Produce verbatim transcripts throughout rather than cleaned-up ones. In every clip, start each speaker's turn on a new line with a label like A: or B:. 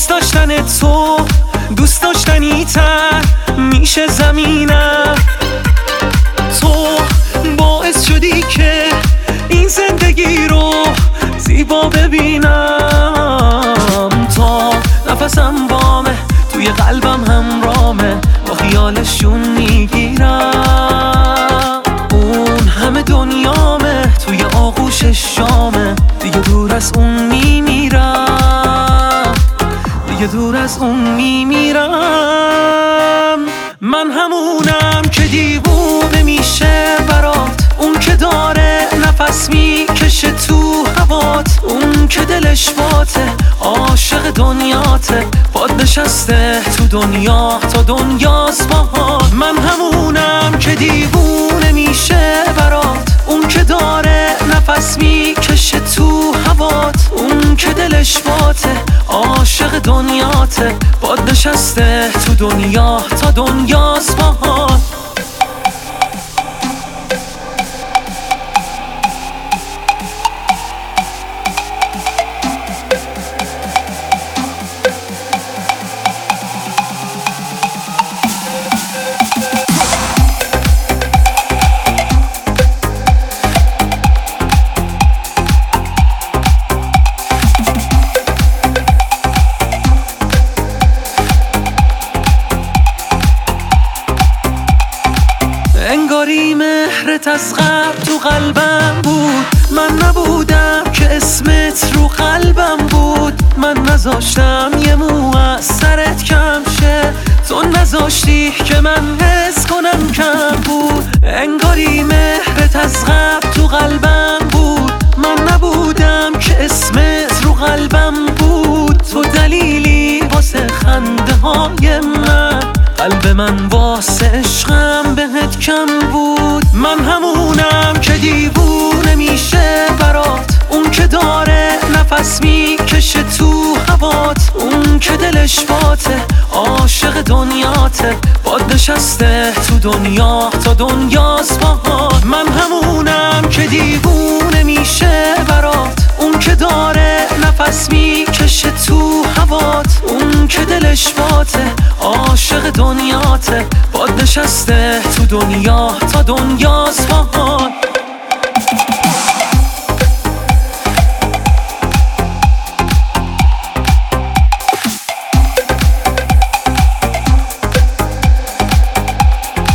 A: دوست داشتن تو دوست داشتنی تر میشه زمینم. تو باعث شدی که این زندگی رو زیبا ببینم. تا نفسم بامه توی قلبم همرامه، با خیالشون میگیرم. اون همه دنیامه توی آغوش شامه، دیگه دور از اون میمیرم، دیگه دور از اون میمیرم. من همونم که دیوونه میشه برات، اون که داره نفس میکشه تو هوات، اون که دلش باته عاشق دنیاته، باد نشسته تو دنیا تا دنیاست باهات. من همونم که دیوونه میشه برات، اون که داره نفس میکشه تو هوات، اون که دلش باته عاشق دنیاته، باد نشسته تو دنیا تا دنیاست باهات. انگاری مهرت از قبل تو قلبم بود، من نبودم که اسمت رو قلبم بود. من نذاشتم یه مو از سرت کم شه، تو نذاشتی که من حس کنم کم بود. انگاری مهرت از قبل تو قلبم بود، من نبودم که اسمت رو قلبم بود. تو دلیلی واسه خنده های من، قلب من واسه عشقم بهت کم بود. من همونم که دیوونه میشه برات، اون که داره نفس میکشه تو هوات، اون که دلش باته عاشق دنیاته، باد نشسته تو دنیا تا دنیاست باهات. من همونم که دیوونه میشه برات، اون که داره نفس میکشه تو هوات، اون که دلش باته عاشق دنیاته، باد نشسته تو دنیا تا دنیاست باهات.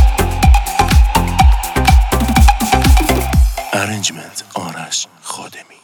B: Arrangement آرش خادمی.